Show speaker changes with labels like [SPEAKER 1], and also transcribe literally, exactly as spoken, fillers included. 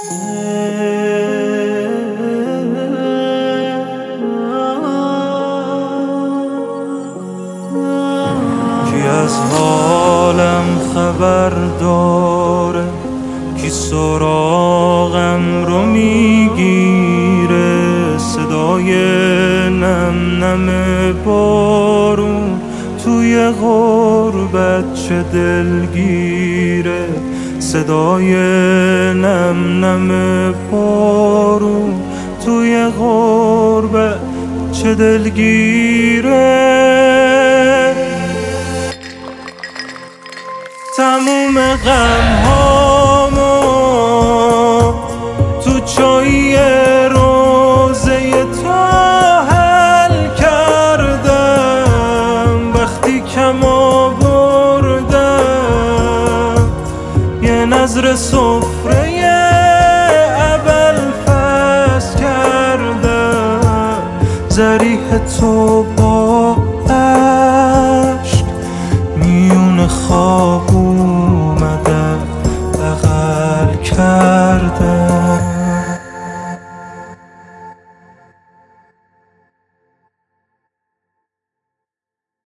[SPEAKER 1] کی از حالم خبر داره، کی سراغم رو میگیره، صدای نم نم بارون توی غربت چه دلگیره، صدای نم نم بارون توی غربت چه دلگیره. تموم غم هامو تو چایی روزه تو حل کردم، وقتی کم آوردم یه نظر سفره ابوالفضل کردم، ضریح تو با عشق میون خواب اومدم بغل کرد.